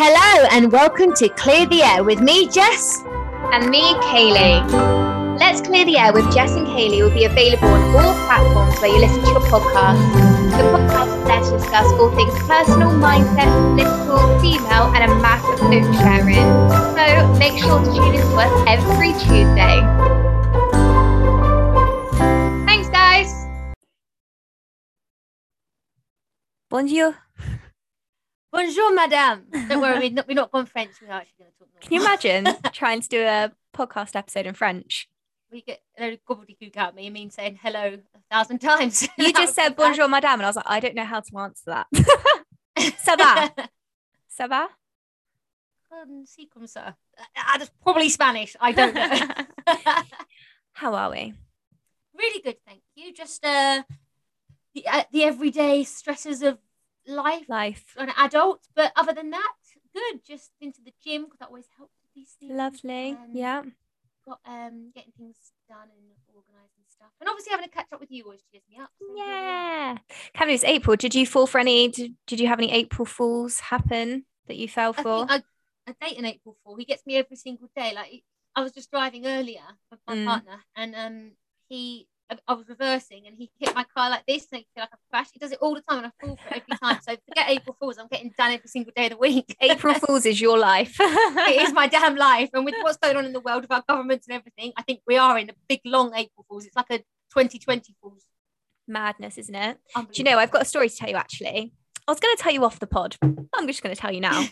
Hello and welcome to Clear the Air with me, Jess. And me, Kaylee. Let's Clear the Air with Jess and Kaylee will be available on all platforms where you listen to your podcast. The podcast is there to discuss all things personal, mindset, political, female, and a massive book sharing. So make sure to tune in to us every Tuesday. Thanks, guys. Bonjour. Bonjour, madame. Don't worry, we're not going French. We're actually going to talk normal. Can you imagine trying to do a podcast episode in French? We get a load of gobbledygook out of me. I mean, saying hello 1,000 times. You just said bonjour, madame, and I was like, I don't know how to answer that. Ça va? Ça va? Si comme ça. That's probably Spanish. I don't know. How are we? Really good, thank you. Just the everyday stresses of life for an adult, but other than that, good. Just been to the gym because that always helps with these things. Lovely. Yeah. Got getting things done and organised and stuff, and obviously having a catch up with you always cheers me up. So Yeah. Can't it's April. Did you fall for any? Did you have any April Fools happen that you fell for? I date an April Fool. He gets me every single day. Like I was just driving earlier with my partner, and I was reversing and he hit my car like this, and I feel like I crashed. He does it all the time and I fall for it every time. So forget April Fools, I'm getting done every single day of the week. April Fools is your life. It is my damn life. And with what's going on in the world with our governments and everything, I think we are in a big long April Fools. It's like a 2020 Fools. Madness, isn't it? Do you know, I've got a story to tell you actually. I was going to tell you off the pod. I'm just going to tell you now.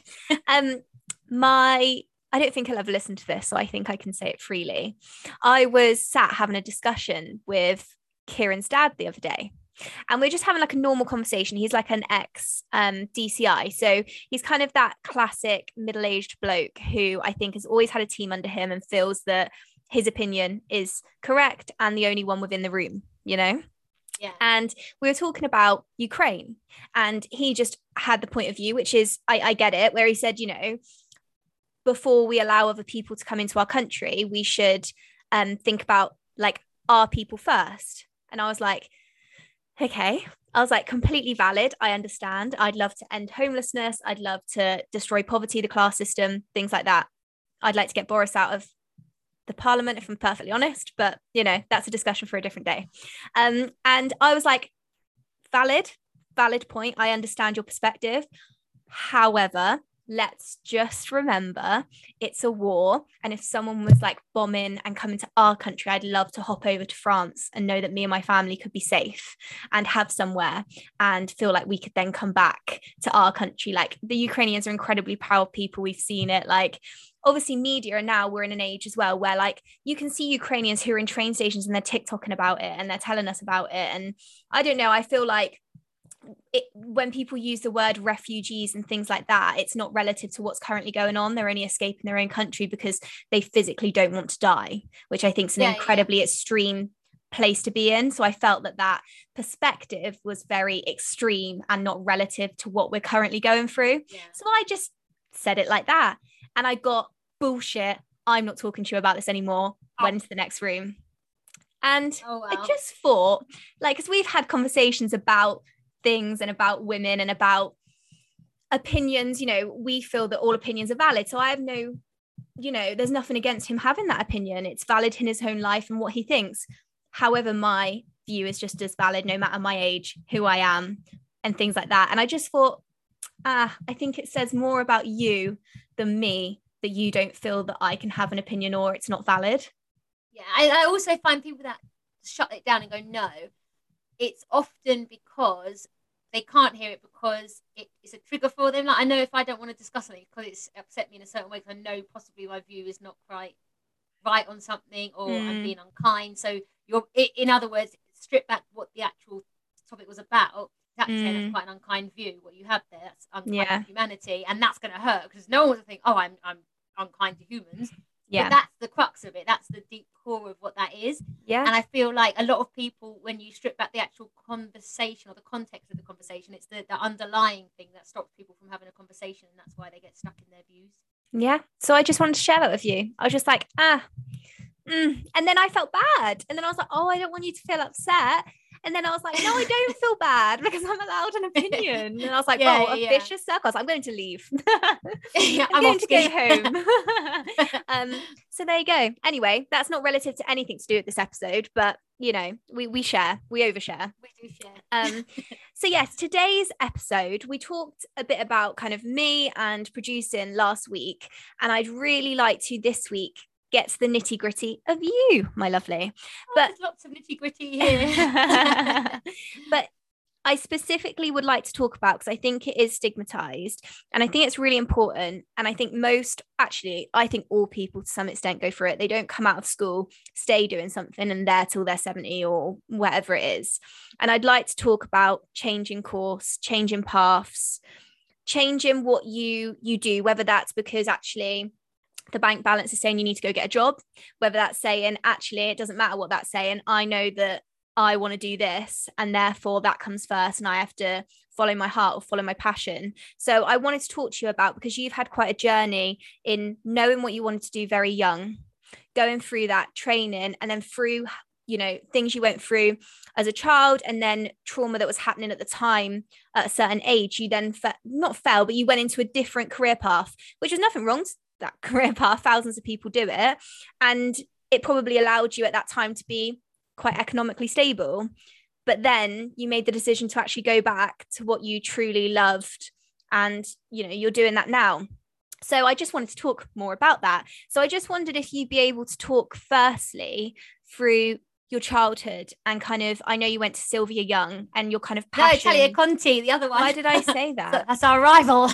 I don't think he'll ever listen to this, so I think I can say it freely. I was sat having a discussion with Kieran's dad the other day, and we're just having like a normal conversation. He's like an ex DCI, so he's kind of that classic middle-aged bloke who I think has always had a team under him and feels that his opinion is correct and the only one within the room, you know? Yeah. And we were talking about Ukraine, and he just had the point of view, which is, I get it, where he said, you know, before we allow other people to come into our country, we should think about like our people first. And I was like, okay. I was like, completely valid. I understand. I'd love to end homelessness. I'd love to destroy poverty, the class system, things like that. I'd like to get Boris out of the parliament, if I'm perfectly honest. But, you know, that's a discussion for a different day. And I was like, valid point. I understand your perspective. However, let's just remember it's a war, and if someone was like bombing and coming to our country, I'd love to hop over to France and know that me and my family could be safe and have somewhere and feel like we could then come back to our country. Like, the Ukrainians are incredibly proud people. We've seen it. Like, obviously media, and now we're in an age as well where like you can see Ukrainians who are in train stations and they're TikToking about it and they're telling us about it. And I don't know, I feel like when people use the word refugees and things like that, it's not relative to what's currently going on. They're only escaping their own country because they physically don't want to die, which I think is an incredibly extreme place to be in. So I felt that perspective was very extreme and not relative to what we're currently going through. So I just said it like that, and I got bullshit. I'm not talking to you about this anymore. Went into the next room, and I just thought, like, because we've had conversations about things and about women and about opinions, you know, we feel that all opinions are valid. So I have no, you know, there's nothing against him having that opinion. It's valid in his own life and what he thinks. However, my view is just as valid no matter my age, who I am, and things like that. And I just thought, I think it says more about you than me that you don't feel that I can have an opinion or it's not valid. Yeah, I also find people that shut it down and go, no. It's often because they can't hear it because it's a trigger for them. Like, I know if I don't want to discuss something because it's upset me in a certain way, because I know possibly my view is not quite right on something, or I'm being unkind. So in other words, strip back what the actual topic was about. That's quite an unkind view. What you have there, that's unkind to humanity, and that's going to hurt because no one wants to think, oh, I'm unkind to humans. Yeah, but that's the crux of it. That's the deep core of what that is. Yeah. And I feel like a lot of people, when you strip back the actual conversation or the context of the conversation, it's the underlying thing that stops people from having a conversation, and that's why they get stuck in their views. Yeah. So I just wanted to share that with you. I was just like, and then I felt bad. And then I was like, oh, I don't want you to feel upset. And then I was like, no, I don't feel bad because I'm allowed an opinion. And I was like, Yeah, oh, a yeah. vicious circle. I was like, I'm going to leave. Yeah, I'm going off to go skiing. home. So there you go. Anyway, that's not relative to anything to do with this episode, but you know, we share, we overshare. We do share. So yes, today's episode, we talked a bit about kind of me and producing last week, and I'd really like to this week get to the nitty gritty of you, my lovely. But there's lots of nitty gritty here. but I specifically would like to talk about, because I think it is stigmatized and I think it's really important. And I think I think all people to some extent go through it. They don't come out of school, stay doing something and there till they're 70 or whatever it is. And I'd like to talk about changing course, changing paths, changing what you do, whether that's because actually the bank balance is saying you need to go get a job, whether that's saying actually it doesn't matter what that's saying, I know that I want to do this and therefore that comes first and I have to follow my heart or follow my passion. So I wanted to talk to you about, because you've had quite a journey in knowing what you wanted to do very young, going through that training and then through, you know, things you went through as a child and then trauma that was happening at the time at a certain age. You then not fell, but you went into a different career path, which was nothing wrong with that career path. Thousands of people do it. And it probably allowed you at that time to be quite economically stable, but then you made the decision to actually go back to what you truly loved, and you know you're doing that now. So I just wanted to talk more about that. So I just wondered if you'd be able to talk firstly through your childhood and kind of, I know you went to Sylvia Young and your kind of passion. No, Talia Conti, the other one. Why did I say that? That's our rival.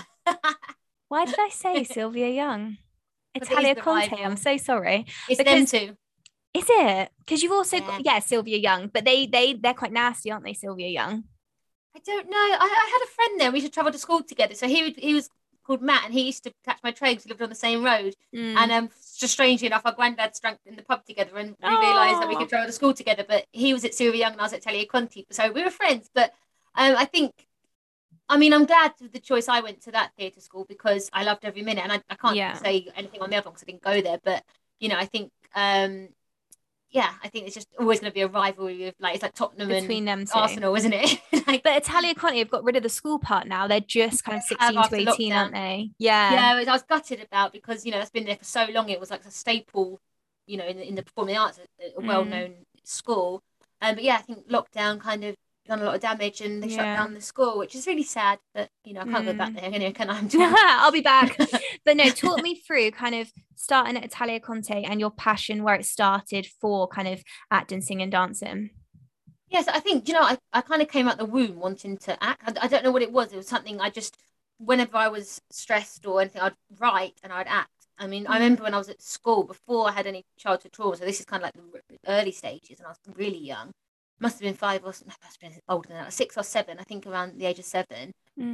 Why did I say Sylvia Young? Talia Conti, rival. I'm so sorry. It's them two. Is it? Because you've also got Sylvia Young, but they're quite nasty, aren't they, Sylvia Young? I don't know. I had a friend there. We used to travel to school together. So he was called Matt, and he used to catch my train because we lived on the same road. And just strangely enough, our granddads drank in the pub together, and we realised that we could travel to school together. But he was at Sylvia Young, and I was at Talia Conti, so we were friends. But I'm glad with the choice I went to that theatre school because I loved every minute, and I can't say anything on the other one because I didn't go there. But you know, I think. I think it's just always going to be a rivalry of it's like Tottenham between and them two. Arsenal, isn't it? But Talia Conti have got rid of the school part now. They're just kind of 16 to 18, lockdown. Aren't they? Yeah. I was gutted about because that's been there for so long. It was like a staple, in the performing arts, a well-known school. But I think lockdown kind of done a lot of damage and they shut down the school, which is really sad. But I can't go back there anyway, can I? I'll be back. But no, talk me through kind of starting at Talia Conti and your passion, where it started for kind of acting, singing, dancing. Yes, I think I kind of came out the womb wanting to act. I don't know what it was. It was something I just, whenever I was stressed or anything, I'd write and I'd act. I mean, I remember when I was at school before I had any childhood trauma. So this is kind of like the early stages, and I was really young. Must have been 5 or no, must have been older than that, 6 or 7, I think around the age of 7.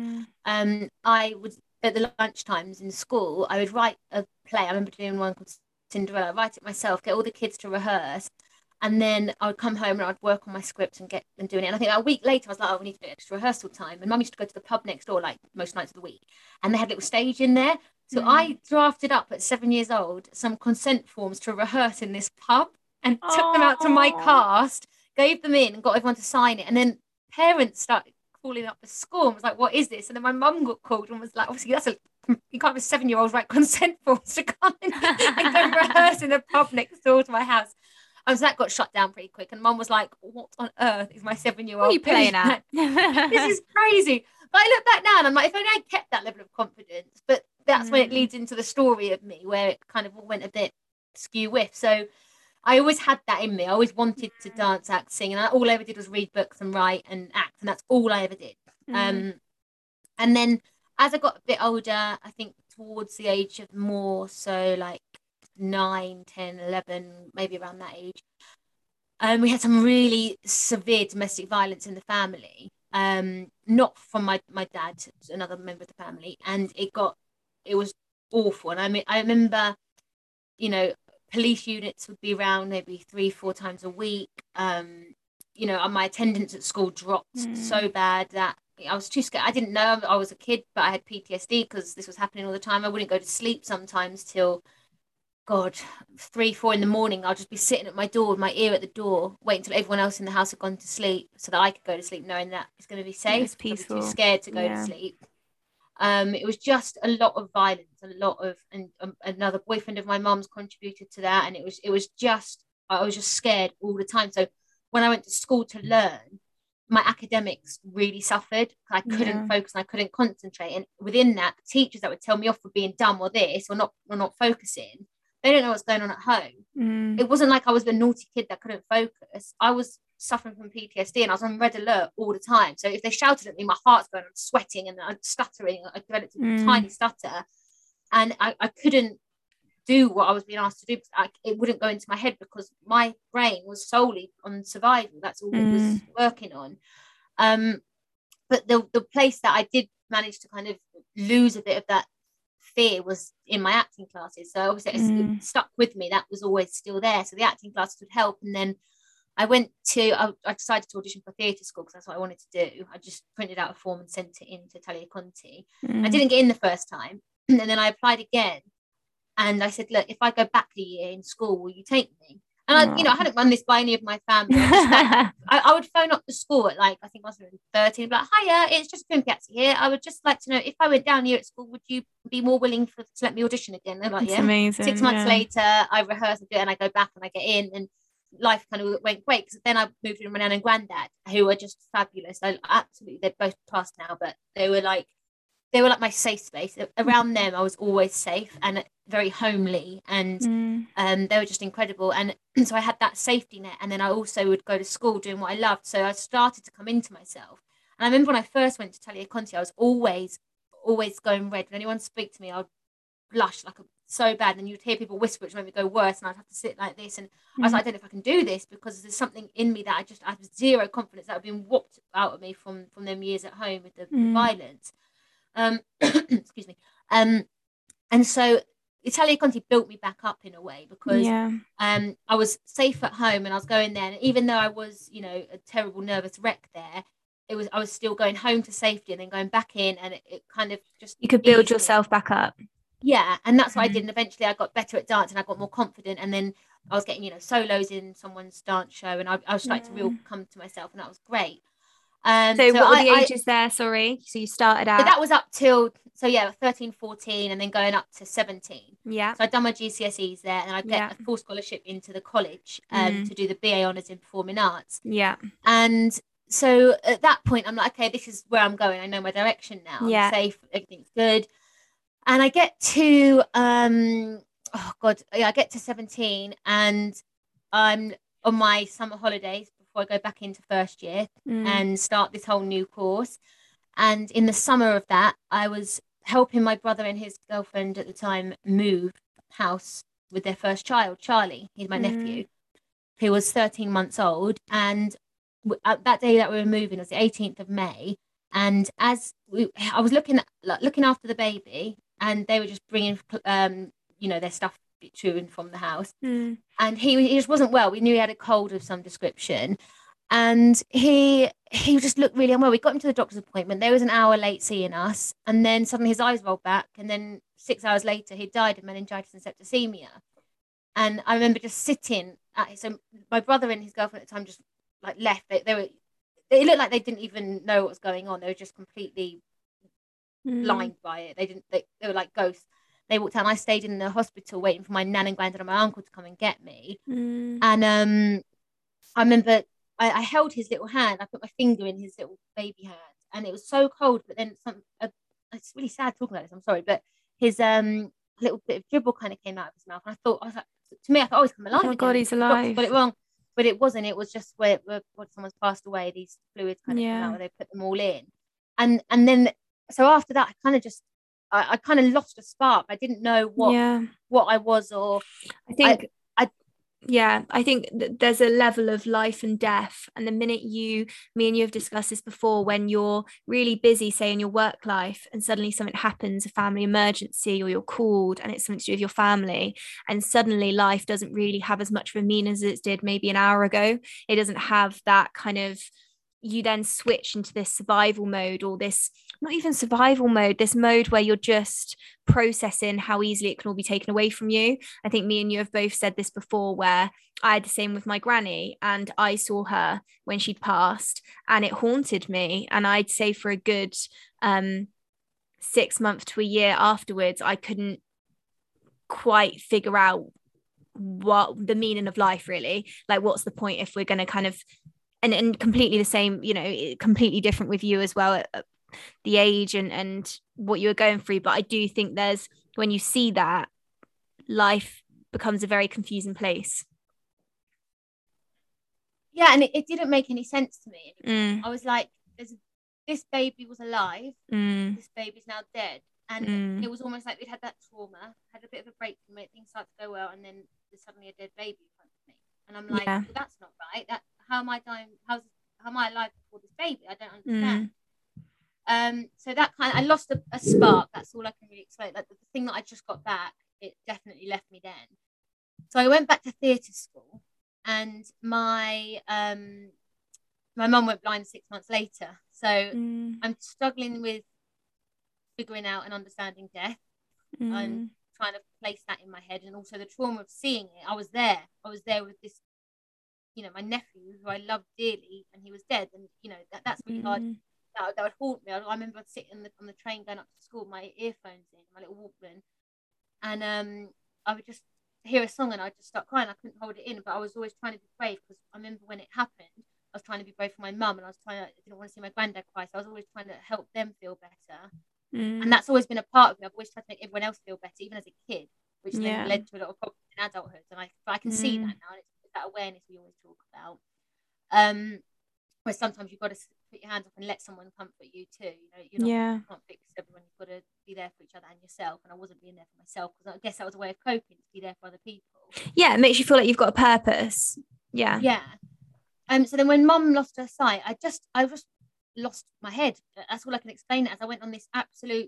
I would, at the lunch times in school, I would write a play. I remember doing one called Cinderella. I'd write it myself, get all the kids to rehearse, and then I would come home and I'd work on my script and get them doing it. And I think a week later I was like, we need to do extra rehearsal time. And Mum used to go to the pub next door like most nights of the week, and they had a little stage in there. So I drafted up at 7 years old some consent forms to rehearse in this pub and took them out to my cast, gave them in and got everyone to sign it. And then parents started calling up the school and was like, what is this? And then my mum got called and was like, obviously you can't have a 7-year-old write consent forms to come and go rehearse in the pub next door to my house. So that got shut down pretty quick. And Mum was like, what on earth is my 7-year-old What are you playing at? This is crazy. But I look back now and I'm like, if only I kept that level of confidence. But that's when it leads into the story of me, where it kind of all went a bit skew-whiff. So I always had that in me. I always wanted to dance, act, sing. And all I ever did was read books and write and act. And that's all I ever did. And then as I got a bit older, I think towards the age of more so like 9, 10, 11, maybe around that age, we had some really severe domestic violence in the family. Not from my dad, another member of the family. And it was awful. And I mean, I remember, police units would be around maybe 3-4 times a week. My attendance at school dropped so bad that I was too scared. I didn't know I was a kid, but I had PTSD because this was happening all the time. I wouldn't go to sleep sometimes till God, 3, 4 in the morning, I'll just be sitting at my door with my ear at the door, waiting until everyone else in the house had gone to sleep so that I could go to sleep, knowing that it's going to be safe. It's peaceful. I'll be too scared to go to sleep. It was just a lot of violence, a lot of, and another boyfriend of my mum's contributed to that, and it was just, I was just scared all the time. So when I went to school to learn, my academics really suffered. I couldn't focus and I couldn't concentrate. And within that, teachers that would tell me off for being dumb or this or not focusing, they don't know what's going on at home. It wasn't like I was the naughty kid that couldn't focus. I was suffering from PTSD and I was on red alert all the time. So if they shouted at me, my heart's going, I'm sweating and I'm stuttering. I developed a tiny stutter, and I couldn't do what I was being asked to do because it wouldn't go into my head because my brain was solely on survival. That's all it was working on. But the place that I did manage to kind of lose a bit of that fear was in my acting classes. So obviously it stuck with me. That was always still there. So the acting classes would help. And then I decided to audition for theatre school because that's what I wanted to do. I just printed out a form and sent it in to Talia Conti. I didn't get in the first time. And then I applied again. And I said, look, if I go back a year in school, will you take me? And I hadn't run this by any of my family. I would phone up the school at I think I was 13, like, hiya, it's just Pim Piazzi here. I would just like to know if I went down here at school, would you be more willing to let me audition again? They're like, yeah. Amazing. 6 months later, I rehearse and I go back and I get in, and life kind of went great because then I moved in with my nan and granddad, who were just fabulous. They're both passed now, but they were like my safe space. Around them, I was always safe and very homely, and they were just incredible. And so I had that safety net. And then I also would go to school doing what I loved. So I started to come into myself. And I remember when I first went to Talia Conti, I was always going red. When anyone spoke to me, I would blush so bad. And you'd hear people whisper, which made me go worse. And I'd have to sit like this. And I was like, I don't know if I can do this because there's something in me that I have zero confidence that had been whopped out of me from them years at home with the violence. Excuse me. And so Talia Conti built me back up in a way because I was safe at home and I was going there, and even though I was a terrible nervous wreck there, I was still going home to safety and then going back in, and it kind of just, you could build yourself back up. And that's what I did. And eventually I got better at dance and I got more confident, and then I was getting solos in someone's dance show, and I was starting to really come to myself, and that was great. So what were the ages there? Sorry. So you started out. So that was up till 13, 14, and then going up to 17. Yeah. So I'd done my GCSEs there, and I'd get a full scholarship into the college to do the BA honours in performing arts. Yeah. And so at that point, I'm like, okay, this is where I'm going. I know my direction now. I'm safe. Everything's good. And I get to I get to 17, and I'm on my summer holidays before I go back into first year and start this whole new course. And in the summer of that, I was helping my brother and his girlfriend at the time move house with their first child, Charlie. He's my nephew, who was 13 months old. And that day that we were moving was the 18th of May. And I was looking after the baby, and they were just bringing, their stuff to and from the house. And he just wasn't well. We knew he had a cold of some description, and he just looked really unwell. We got him to the doctor's appointment. There was an hour late seeing us, and then suddenly his eyes rolled back, and then 6 hours later he died of meningitis and septicemia. And I remember just sitting so my brother and his girlfriend at the time just left. They looked like they didn't even know what was going on. They were just completely blind by it. They were like ghosts. They walked out, and I stayed in the hospital waiting for my nan and granddad and my uncle to come and get me. And I remember I held his little hand. I put my finger in his little baby hand, and it was so cold. But then it's really sad talking about this. I'm sorry, but his little bit of dribble kind of came out of his mouth, and I was like, to me, I thought, oh, he's come alive. Oh again. God, he's alive. Got it wrong, but it wasn't. It was just where someone's passed away. These fluids kind of come out, where they put them all in, and then so after that, I kind of just. I kind of lost a spark. I didn't know what I was, or I think there's a level of life and death, and the minute me and you have discussed this before, when you're really busy, say in your work life, and suddenly something happens, a family emergency, or you're called and it's something to do with your family, and suddenly life doesn't really have as much of a meaning as it did maybe an hour ago. It doesn't have that kind of you then switch into this survival mode, or this, not even survival mode, this mode where you're just processing how easily it can all be taken away from you. I think me and you have both said this before, where I had the same with my granny, and I saw her when she'd passed and it haunted me. And I'd say for a good 6 months to a year afterwards, I couldn't quite figure out what the meaning of life really, like what's the point if we're going to kind of, and completely the same, you know, completely different with you as well at the age and what you were going through. But I do think there's, when you see that, life becomes a very confusing place. Yeah, and it didn't make any sense to me. I was like, this baby was alive, this baby's now dead. And it was almost like we'd had that trauma, had a bit of a break from it, things started to go well, and then there's suddenly a dead baby in front of me. And I'm like, well, that's not right. How am I dying? How am I alive before this baby? I don't understand. So that kind of, I lost a spark. That's all I can really explain. Like the thing that I just got back, it definitely left me then. So I went back to theatre school, and my mum went blind 6 months later. So I'm struggling with figuring out and understanding death and trying to place that in my head, and also the trauma of seeing it. I was there with this, you know, my nephew who I loved dearly, and he was dead. And you know, that's really hard. That would haunt me. I remember sitting on the train going up to school, my earphones in, my little Walkman, and I would just hear a song and I'd just start crying. I couldn't hold it in, but I was always trying to be brave, because I remember when it happened, I was trying to be brave for my mum, and I didn't want to see my granddad cry, so I was always trying to help them feel better. And that's always been a part of me. I've always tried to make everyone else feel better, even as a kid, which then led to a lot of problems in adulthood. And I can see that now, and it's that awareness we always talk about. Where sometimes you've got to put your hands up and let someone comfort you too. You know, you can't fix everyone. You've got to be there for each other and yourself. And I wasn't being there for myself, because I guess that was a way of coping, to be there for other people. Yeah, it makes you feel like you've got a purpose. Yeah. So then when Mum lost her sight, I just lost my head. That's all I can explain it as. I went on this absolute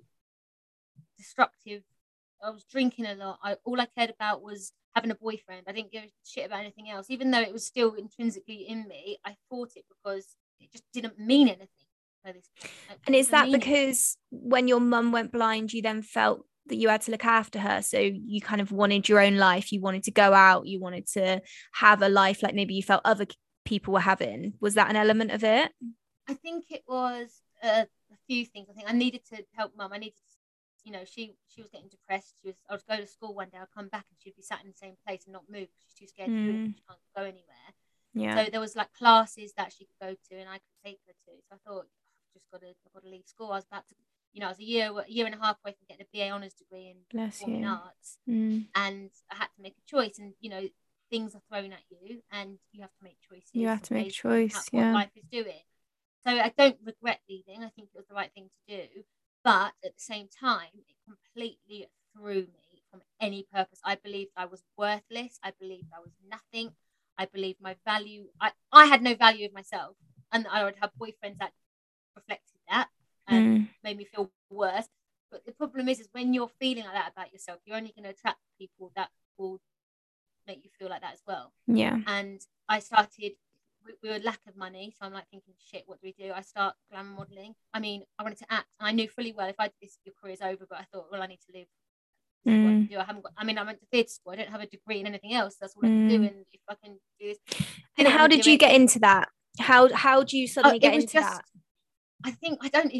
destructive, I was drinking a lot. All I cared about was having a boyfriend. I didn't give a shit about anything else, even though it was still intrinsically in me. I fought it because it just didn't mean anything by this point. And is that because when your mum went blind, you then felt that you had to look after her, so you kind of wanted your own life, you wanted to go out, you wanted to have a life like maybe you felt other people were having? Was that an element of it? I think it was a few things. I think I needed to help Mum. I needed to, you know, she was getting depressed. I would go to school one day, I'd come back and she'd be sat in the same place and not move, because she's too scared to do it. She can't go anywhere. So there was like classes that she could go to and I could take her to. So I thought, I've got to leave school. I was about to, you know, I was a year and a half away from getting a BA honours degree in performing arts, and I had to make a choice. And you know, things are thrown at you, and you have to make choices. You have to make a choice. What life is doing. So I don't regret leaving. I think it was the right thing to do. But at the same time, it completely threw me from any purpose. I believed I was worthless. I believed I was nothing. I believed my value. I had no value of myself. And I would have boyfriends that reflected that and made me feel worse. But the problem is when you're feeling like that about yourself, you're only going to attract people that will make you feel like that as well. Yeah. And I started, we were lack of money, so I'm like thinking, shit, what do we do? I start glamour modelling. I mean, I wanted to act, and I knew fully well if I did this, your career's over. But I thought, well, I need to live. What I can do. I went to theatre school. I don't have a degree in anything else. That's all I can do. And if I can do this. And how did you get into that? How do you suddenly get into that? I think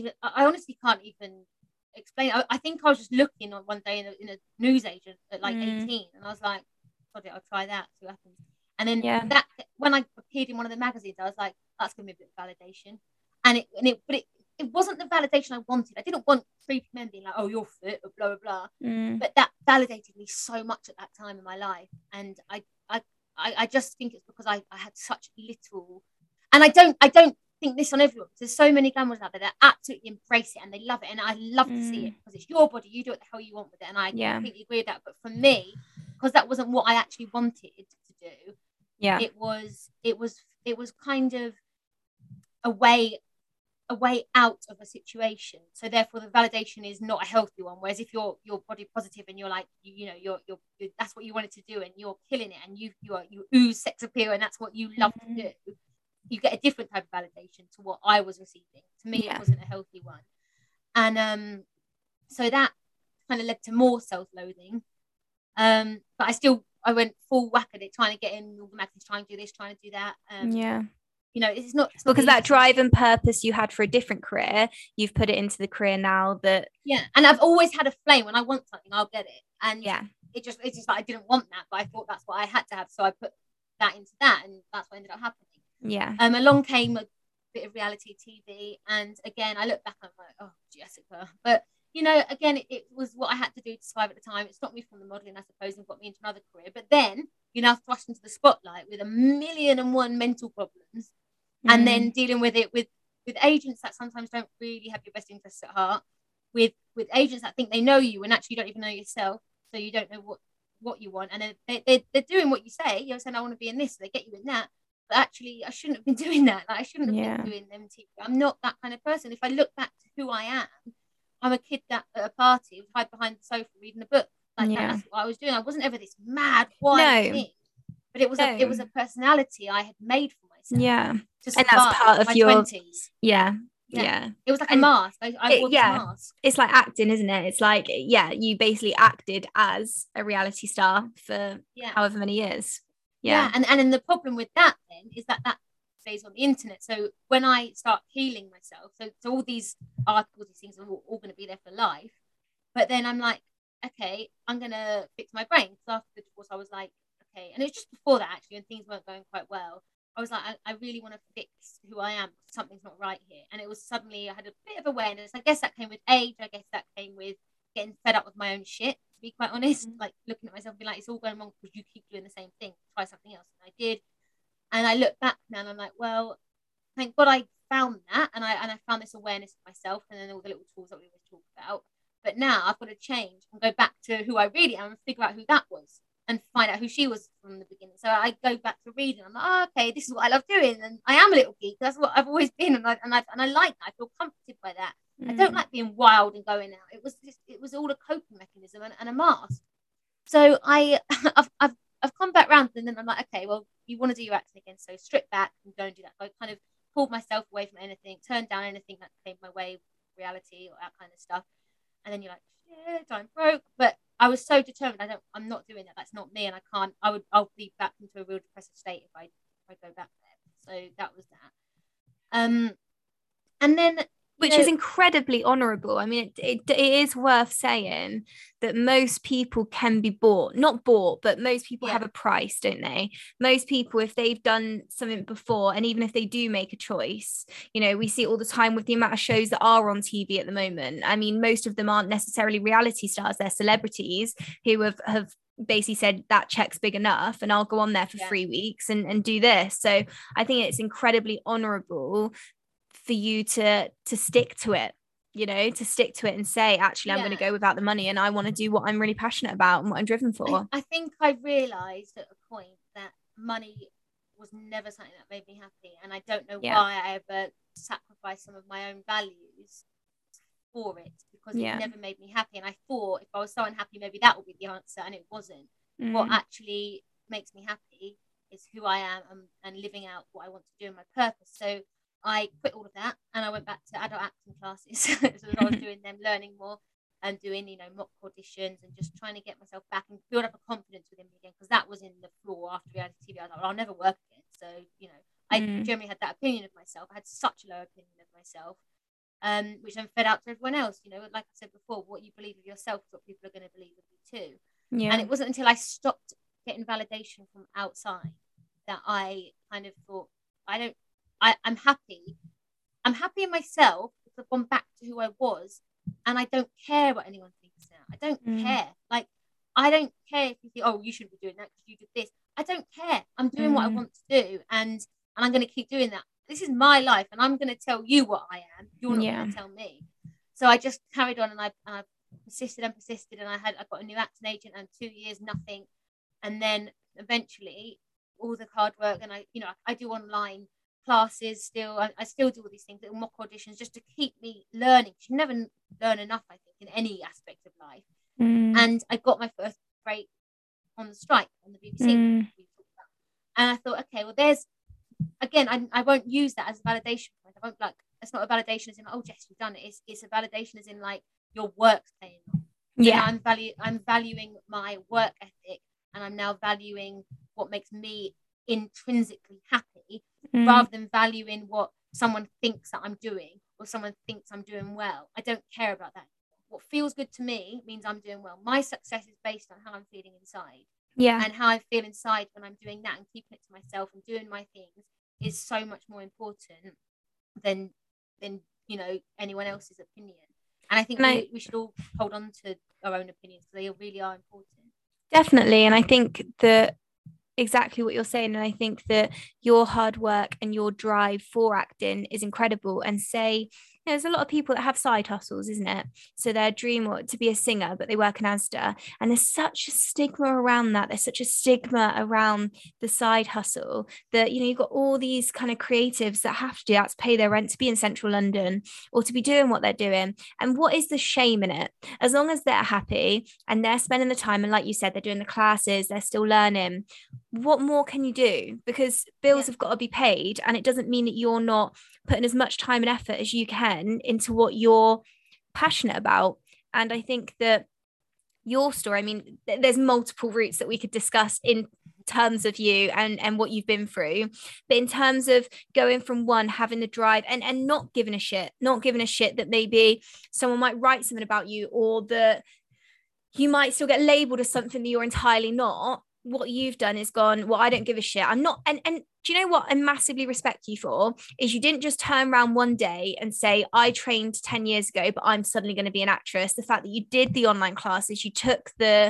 I honestly can't even explain. I think I was just looking on one day in a newsagent at like 18, and I was like, God, I'll try that, see what happens. And then that when I appeared in one of the magazines, I was like, that's gonna be a bit of validation. But it wasn't the validation I wanted. I didn't want 3 men being like, oh, you're fit, or blah blah blah. But that validated me so much at that time in my life, and I just think it's because I had such little, and I don't think this on everyone. There's so many glamours out there that absolutely embrace it and they love it, and I love to see it because it's your body, you do what the hell you want with it, and I completely agree with that. But for me, because that wasn't what I actually wanted to do, it was kind of a way out of a situation. So therefore the validation is not a healthy one, whereas if you're body positive and you're like you're that's what you wanted to do and you're killing it and you ooze sex appeal and that's what you love to do, you get a different type of validation to what I was receiving. To me, it wasn't a healthy one. And so that kind of led to more self-loathing. But I went full whack at it, trying to get in all the magazines, trying to do this, trying to do that. You know, it's not because that drive and purpose you had for a different career, you've put it into the career now that. Yeah. And I've always had a flame. When I want something, I'll get it. And it's just that I didn't want that, but I thought that's what I had to have. So I put that into that, and that's what ended up happening. Yeah. Along came a bit of reality TV, and again, I look back and I'm like, oh, Jessica. But you know, again, it was what I had to do to survive at the time. It stopped me from the modelling, I suppose, and got me into another career. But then you're now thrust into the spotlight with 1,000,001 mental problems, and then dealing with it with agents that sometimes don't really have your best interests at heart, with agents that think they know you and actually you don't even know yourself, so you don't know what you want, and they're doing what you say. You're saying I want to be in this, so they get you in that. But actually, I shouldn't have been doing that. Like, I shouldn't have been doing them TV. I'm not that kind of person. If I look back to who I am, I'm a kid that at a party would hide behind the sofa reading a book. Like that's what I was doing. I wasn't ever this mad wild thing, but it was a personality I had made for myself. Yeah, and that's part of your 20s. Yeah. It was like a mask. I wore this mask. It's like acting, isn't it? It's like, you basically acted as a reality star for however many years. And then the problem with that then is that stays on the internet. So when I start healing myself, so all these articles, these things are all going to be there for life. But then I'm like, okay, I'm going to fix my brain. Because after the divorce, I was like, okay. And it was just before that, actually, when things weren't going quite well. I was like, I really want to fix who I am. Something's not right here. And it was suddenly, I had a bit of awareness. I guess that came with age. I guess that came with getting fed up with my own shit, to be quite honest. Like looking at myself and being like, it's all going wrong because you keep doing the same thing. Try something else. And I did. And I look back now and I'm like, well, thank God I found that. And I found this awareness of myself, and then all the little tools that we always talk about. But now I've got to change and go back to who I really am and figure out who that was and find out who she was from the beginning. So I go back to reading. I'm like, oh, okay, this is what I love doing. And I am a little geek. That's what I've always been. And I like that. I feel comforted by that. I don't like being wild and going out. It was all a coping mechanism and a mask. So I've come back round, and then I'm like, okay, well, you want to do your acting again, so strip back and don't do that. So I kind of pulled myself away from anything, turned down anything that came my way, reality or that kind of stuff. And then you're like, shit, I'm broke. But I was so determined. I'm not doing that. That's not me, and I can't. I'll be back into a real depressive state if I go back there. So that was that. And then. Which is incredibly honourable. I mean, it is worth saying that most people can be bought, not bought, but most people have a price, don't they? Most people, if they've done something before, and even if they do make a choice, you know, we see it all the time with the amount of shows that are on TV at the moment. I mean, most of them aren't necessarily reality stars, they're celebrities who have basically said that check's big enough and I'll go on there for 3 weeks and do this. So I think it's incredibly honourable for you to stick to it, you know, to stick to it and say, actually, I'm going to go without the money and I want to do what I'm really passionate about and what I'm driven for. I think I realised at a point that money was never something that made me happy, and I don't know why I ever sacrificed some of my own values for it, because it never made me happy. And I thought if I was so unhappy, maybe that would be the answer, and it wasn't. What actually makes me happy is who I am and living out what I want to do and my purpose. So I quit all of that and I went back to adult acting classes. So I was doing them, learning more and doing, you know, mock auditions and just trying to get myself back and build up a confidence within me again, because that was in the floor after reality TV. I was like, well, I'll never work again. So, you know, I generally had that opinion of myself. I had such a low opinion of myself, which then fed out to everyone else. You know, like I said before, what you believe of yourself is what people are going to believe of you too. Yeah. And it wasn't until I stopped getting validation from outside that I kind of thought, I'm happy. I'm happy in myself because I've gone back to who I was, and I don't care what anyone thinks now. I don't care. Like, I don't care if you think, oh, you shouldn't be doing that because you did this. I don't care. I'm doing what I want to do, and I'm going to keep doing that. This is my life, and I'm going to tell you what I am. You're not going to tell me. So I just carried on, and I persisted, and I got a new acting agent, and 2 years nothing, and then eventually all the hard work, and I do online classes still. I still do all these things, little mock auditions, just to keep me learning. You never learn enough, I think, in any aspect of life. And I got my first break on the strike on the BBC, and I thought, okay, well, again, I won't use that as a validation point. I won't like, it's not a validation as in, oh, Jess, you've done it. It's a validation as in like your work's paying off. So Yeah. I'm valuing my work ethic, and I'm now valuing what makes me intrinsically happy, rather than valuing what someone thinks that I'm doing or someone thinks I'm doing well. I don't care about that. What feels good to me means I'm doing well. My success is based on how I'm feeling inside. Yeah. And how I feel inside when I'm doing that and keeping it to myself and doing my things is so much more important than you know, anyone else's opinion. And I think we should all hold on to our own opinions, because they really are important. Definitely. And I think that exactly what you're saying, and I think that your hard work and your drive for acting is incredible. And say, you know, there's a lot of people that have side hustles, isn't it? So their dream was to be a singer, but they work in Asda, and there's such a stigma around that. There's such a stigma around the side hustle that, you know, you've got all these kind of creatives that have to do that to pay their rent, to be in central London or to be doing what they're doing. And what is the shame in it? As long as they're happy and they're spending the time, and like you said, they're doing the classes, they're still learning, what more can you do? Because bills have got to be paid, and it doesn't mean that you're not putting as much time and effort as you can into what you're passionate about. And I think that your story, I mean, there's multiple routes that we could discuss in terms of you and what you've been through, but in terms of going from one, having the drive and not giving a shit that maybe someone might write something about you, or that you might still get labeled as something that you're entirely not. What you've done is gone, well, I don't give a shit. I'm not. And do you know what I massively respect you for? Is you didn't just turn around one day and say, I trained 10 years ago, but I'm suddenly going to be an actress. The fact that you did the online classes, you took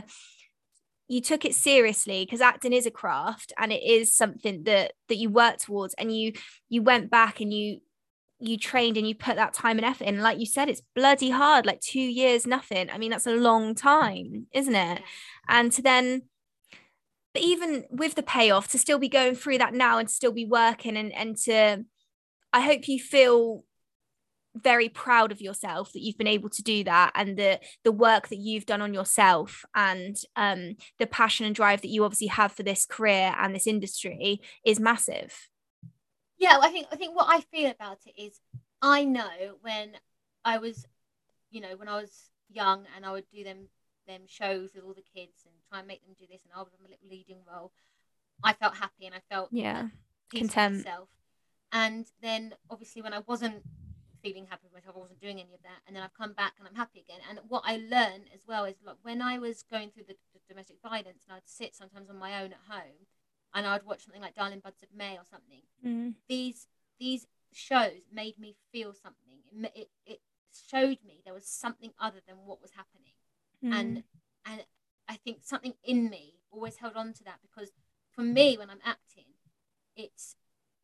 it seriously, because acting is a craft and it is something that you work towards, and you went back and you trained and you put that time and effort in. Like you said, it's bloody hard, like 2 years, nothing. I mean, that's a long time, isn't it? And to then, but even with the payoff, to still be going through that now and still be working and to, I hope you feel very proud of yourself that you've been able to do that, and the work that you've done on yourself, and the passion and drive that you obviously have for this career and this industry is massive. Yeah, I think what I feel about it is, I know when I was, you know, when I was young and I would do them shows with all the kids and try and make them do this, and I was in a little leading role, I felt happy and I felt content myself. And then obviously when I wasn't feeling happy with myself, I wasn't doing any of that, and then I've come back and I'm happy again. And what I learned as well is, like, when I was going through the domestic violence, and I'd sit sometimes on my own at home and I'd watch something like Darling Buds of May or something, these shows made me feel something. It showed me there was something other than what was happening. And I think something in me always held on to that, because for me, when I'm acting, it's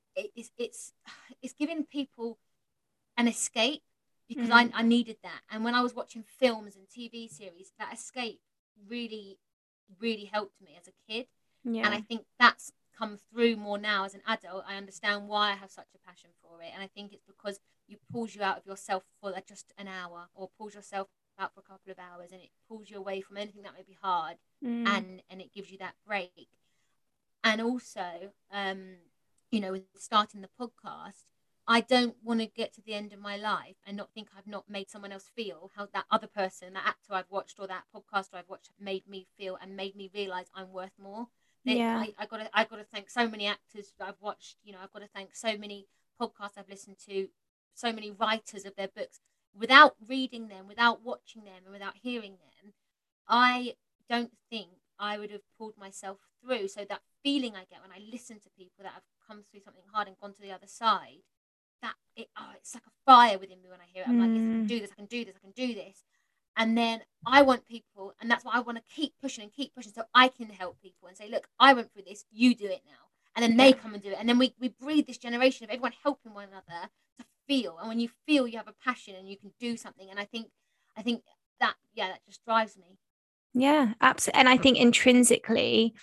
giving people an escape, because I needed that. And when I was watching films and TV series, that escape really, really helped me as a kid. And I think that's come through more now as an adult. I understand why I have such a passion for it, and I think it's because it pulls you out of yourself for just an hour, or pulls yourself out for a couple of hours, and it pulls you away from anything that may be hard, and it gives you that break. And also, you know, with starting the podcast, I don't want to get to the end of my life and not think I've not made someone else feel how that other person, that actor I've watched or that podcaster I've watched, made me feel and made me realize I'm worth more. I got to thank so many actors that I've watched. You know, I've got to thank so many podcasts I've listened to, so many writers of their books. Without reading them, without watching them, and without hearing them, I don't think I would have pulled myself through. So that feeling I get when I listen to people that have come through something hard and gone to the other side, it's like a fire within me when I hear it. I'm like, yes, I can do this, I can do this, I can do this. And then I want people, and that's why I want to keep pushing so I can help people and say, look, I went through this, you do it now. And then they come and do it. And then we breed this generation of everyone helping one another to feel. And when you feel, you have a passion and you can do something. And I think that, that just drives me. Yeah, absolutely. And I think intrinsically,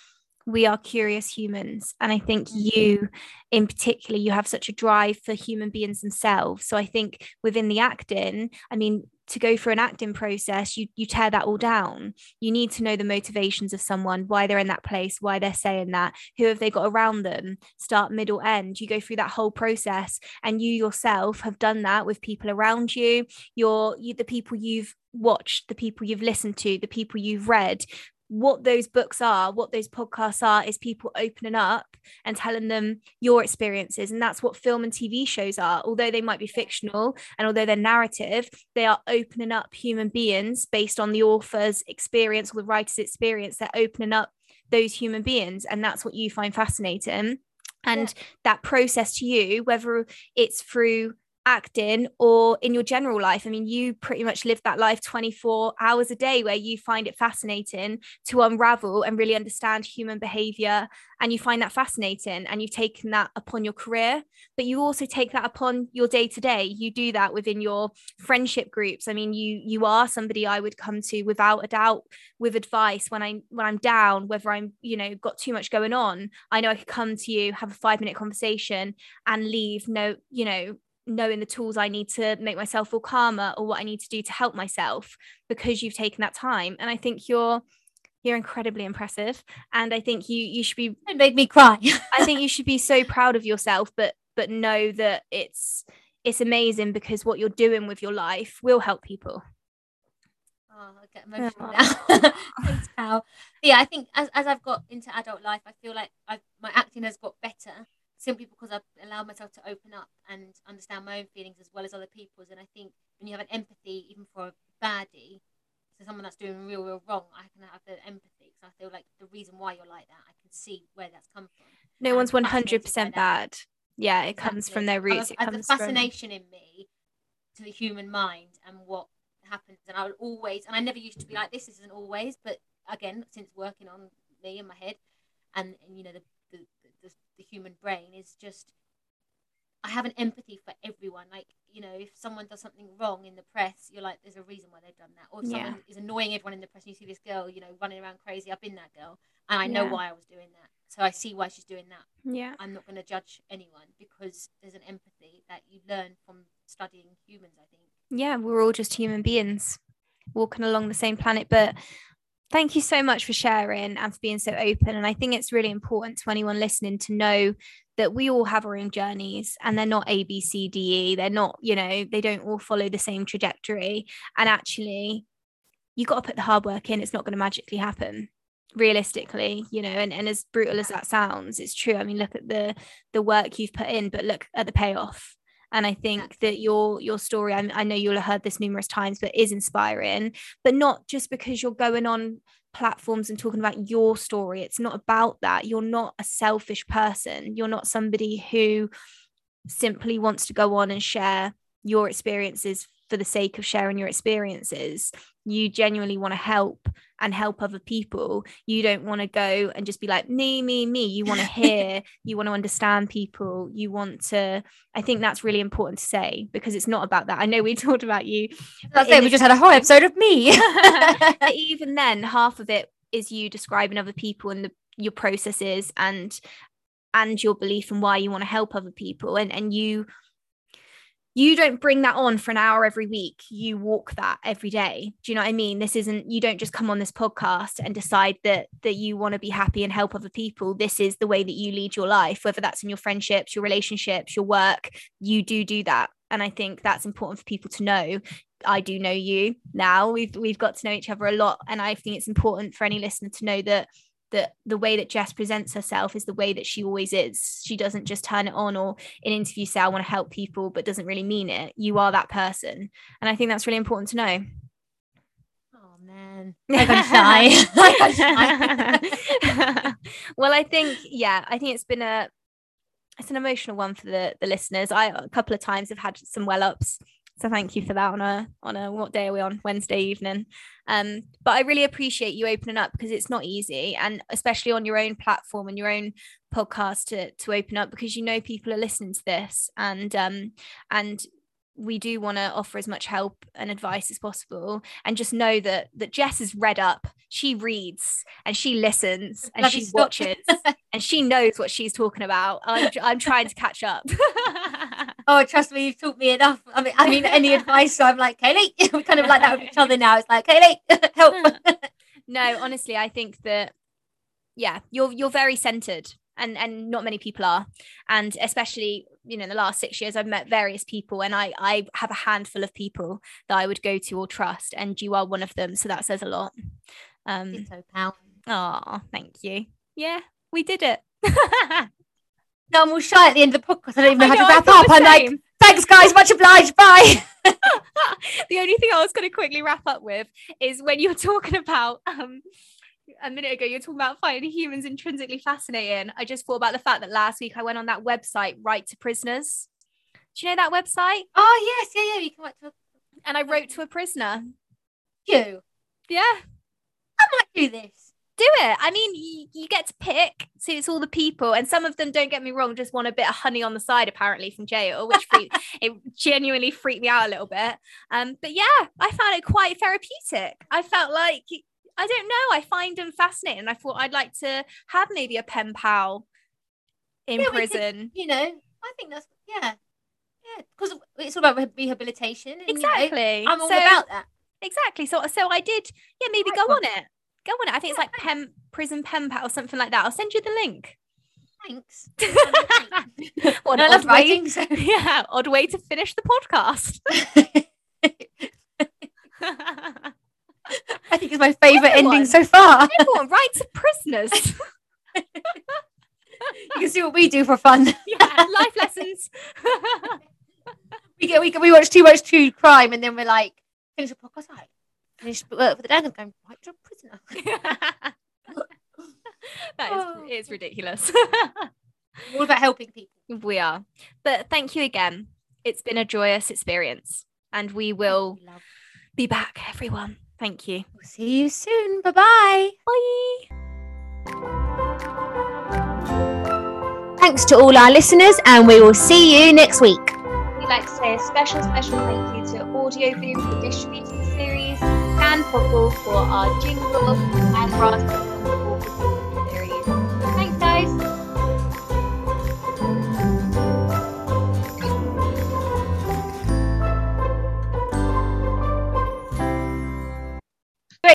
we are curious humans. And I think you in particular, you have such a drive for human beings themselves. So I think within the acting, I mean, to go through an acting process, you tear that all down. You need to know the motivations of someone, why they're in that place, why they're saying that, who have they got around them, start, middle, end. You go through that whole process, and you yourself have done that with people around you, the people you've watched, the people you've listened to, the people you've read. What those books are, what those podcasts are, is people opening up and telling them your experiences. And that's what film and TV shows are. Although they might be fictional and although they're narrative, they are opening up human beings based on the author's experience or the writer's experience. They're opening up those human beings. And that's what you find fascinating. And that process to you, whether it's through acting or in your general life, I mean, you pretty much live that life 24 hours a day, where you find it fascinating to unravel and really understand human behavior, and you find that fascinating, and you've taken that upon your career, but you also take that upon your day-to-day. You do that within your friendship groups. I mean, you are somebody I would come to without a doubt with advice when I'm down, whether I'm, got too much going on. I know I could come to you, have a 5-minute conversation and leave knowing the tools I need to make myself feel calmer, or what I need to do to help myself, because you've taken that time. And I think you're incredibly impressive. And I think you should be, it made me cry. I think you should be so proud of yourself, but know that it's amazing, because what you're doing with your life will help people. Oh, I get emotional now. Thanks, pal. Yeah, I think as I've got into adult life, I feel like my acting has got better, simply because I've allowed myself to open up and understand my own feelings as well as other people's. And I think when you have an empathy, even for a baddie, so someone that's doing real wrong, I can have the empathy, because I feel like the reason why you're like that, I can see where that's come from. No one's 100% bad. Yeah, it comes from their roots. It comes the fascination in me to the human mind and what happens. And I will always, and I never used to be like this isn't always, but again, since working on me in my head, and the human brain is just, I have an empathy for everyone. Like, if someone does something wrong in the press, you're like, there's a reason why they've done that. Or if someone is annoying everyone in the press, and you see this girl, running around crazy. I've been that girl, and I know why I was doing that. So I see why she's doing that. Yeah. I'm not going to judge anyone, because there's an empathy that you learn from studying humans, I think. Yeah, we're all just human beings walking along the same planet. But thank you so much for sharing and for being so open. And I think it's really important to anyone listening to know that we all have our own journeys, and they're not A, B, C, D, E. They're not, they don't all follow the same trajectory. And actually, you got to put the hard work in. It's not going to magically happen, realistically, and as brutal as that sounds, it's true. I mean, look at the work you've put in, but look at the payoff. And I think that your story, I know you'll have heard this numerous times, but is inspiring, but not just because you're going on platforms and talking about your story. It's not about that. You're not a selfish person. You're not somebody who simply wants to go on and share your experiences for the sake of sharing your experiences. You genuinely want to help and help other people. You don't want to go and just be like, me. You want to hear, you want to understand people. You want to, I think that's really important to say, because it's not about that. I know we talked about you. We just had a whole episode of me. But even then, half of it is you describing other people and your processes and your belief in why you want to help other people. And you don't bring that on for an hour every week. You walk that every day. Do you know what I mean? You don't just come on this podcast and decide that you want to be happy and help other people. This is the way that you lead your life, whether that's in your friendships, your relationships, your work. You do that. And I think that's important for people to know. I do know you now. We've got to know each other a lot. And I think it's important for any listener to know that the way that Jess presents herself is the way that she always is. She doesn't just turn it on or in interview say, I want to help people, but doesn't really mean it. You are that person. And I think that's really important to know. Oh, man. I got shy. Well, I think it's an emotional one for the listeners. A couple of times have had some well-ups. So thank you for that on a what day are we on? Wednesday evening. But I really appreciate you opening up, because it's not easy, and especially on your own platform and your own podcast to open up, because people are listening to this, and we do want to offer as much help and advice as possible. And just know that Jess is read up. she reads and she listens and Bloody she stop. watches and she knows what she's talking about. I'm trying to catch up. Oh, trust me, you've taught me enough. I mean, any advice? So I'm like, Kaylee, we kind of like that with each other now. It's like, Kaylee, help. No, honestly, I think that, yeah, you're very centered, and not many people are. And especially, in the last 6 years, I've met various people, and I have a handful of people that I would go to or trust, and you are one of them. So that says a lot. Ditto, pal. Oh, thank you. Yeah, we did it. No, I'm all shy at the end of the podcast. I don't even know how to I wrap feel up. the I'm like, same. thanks, guys. Much obliged. Bye. The only thing I was going to quickly wrap up with is when you're talking about a minute ago, you're talking about finding humans intrinsically fascinating. I just thought about the fact that last week I went on that website, Write to Prisoners. Do you know that website? Oh, yes. Yeah. You can write to And I wrote to a prisoner. you. Yeah. I might do this. Do it. I mean, you get to pick. So it's all the people, and some of them, don't get me wrong, just want a bit of honey on the side, apparently, from jail, which it genuinely freaked me out a little bit. But yeah, I found it quite therapeutic. I felt like, I don't know, I find them fascinating. I thought I'd like to have maybe a pen pal in prison. I think that's, yeah, because it's all about rehabilitation. And, Exactly. I'm all about that. Exactly. So I did, maybe go on it. Go on it. I think it's like prison pen pal or something like that. I'll send you the link. Thanks. What I love writing. So. Yeah, odd way to finish the podcast. I think it's my favourite ending so far. Everyone, write to prisoners. You can see what we do for fun. Yeah, life lessons. we watch too much true crime, and then we're like, finish the podcast. Like, finish work for the day, and going right to a prisoner. It's ridiculous. All about helping people. We are. But thank you again. It's been a joyous experience, and we will be back, everyone. Thank you. We'll see you soon. Bye-bye. Bye. Thanks to all our listeners, and we will see you next week. We'd like to say a special thank you to Audio Boom for distributing the series, and Popple for our jingle, and Raspberry for